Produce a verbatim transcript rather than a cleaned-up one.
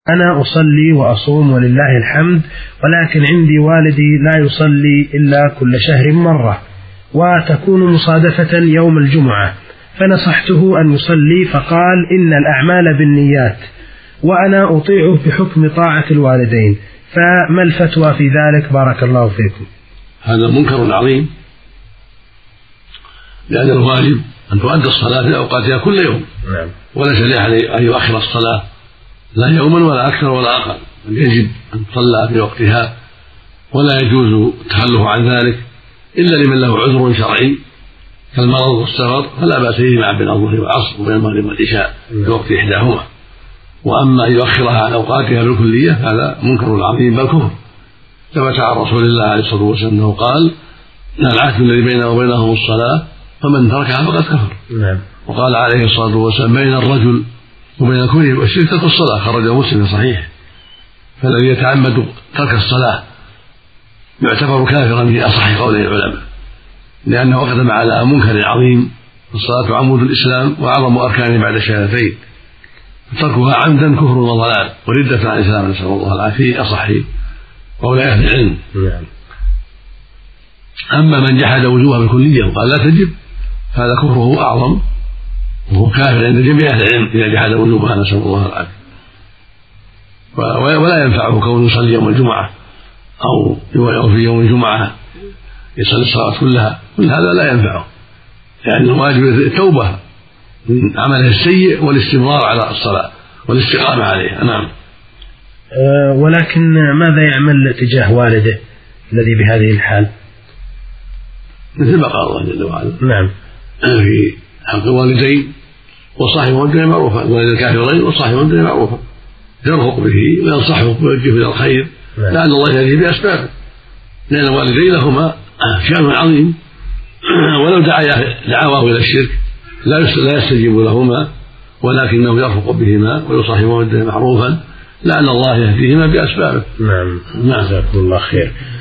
أنا أصلي وأصوم ولله الحمد، ولكن عندي والدي لا يصلي إلا كل شهر مرة، وتكون مصادفة يوم الجمعة، فنصحته أن يصلي فقال إن الأعمال بالنيات وأنا أطيعه بحكم طاعة الوالدين، فما الفتوى في ذلك بارك الله فيكم؟ هذا منكر عظيم، لأن الواجب أن تؤدى الصلاة في أوقاتها كل يوم، وليس لأحد أن يؤخر الصلاة لا يوما ولا أكثر ولا أقل، يجب أن تصلى في وقتها، ولا يجوز التخلف عن ذلك إلا لمن له عذر شرعي كالمرض والسفر، فلا بأس يجمع بين الظهر والعصر وبين المغرب والعشاء في وقت إحداهما. وأما أن يؤخرها عن أوقاتها بالكلية هذا منكر عظيم بل كفر. ثبت عن رسول الله عليه الصلاة والسلام أنه قال: العهد الذي بيننا وبينهم الصلاة فمن تركها فقد كفر. وقال عليه الصلاة والسلام: بين الرجل وبين الكفر والشرك ترك الصلاة، خرجه مسلم في صحيح. فالذي يتعمد ترك الصلاة يعتبر كافرا في أصح قول العلماء، لأنه أقدم على منكر عظيم، الصلاة عمود الإسلام وأعظم أركانه بعد الشهادتين، تركها عمدا كفر وضلال وردة عن الإسلام، نسأل الله العافية، أصح قول أهل العلم. أما من جحد وجوبها بالكلية وقال لا تجب هذا كفره أعظم، وهو كافر عند جميع أهل العلم إذا جحد وجوبها، نسأل الله العافية. ولا ينفعه كونه يصلي يوم الجمعة أو في يوم الجمعة يصلي الصلاة كلها، كل هذا لا ينفعه، لأن يعني الواجب التوبة من عمله السيء والاستمرار على الصلاة والاستقامة عليها. نعم. أه ولكن ماذا يعمل تجاه والده الذي بهذه الحال؟ مثل ما قال الله جل وعلا: نعم، في حق الوالدين وصاحبه الدنيا معروفا، والد الكافرين وصاحبه الدنيا معروفا، يرفق به وينصحه ويوجهه إلى الخير، نعم. لعل الله يهديه بأسبابه، لأن الوالدين لهما شأن عظيم، ولو دعواه إلى الشرك لا يستجيب لهما، ولكنه يرفق بهما ويصاحبهما الدنيا معروفا، لعل الله يهديهما بأسبابه. نعم. نعم. جزاكم الله خير.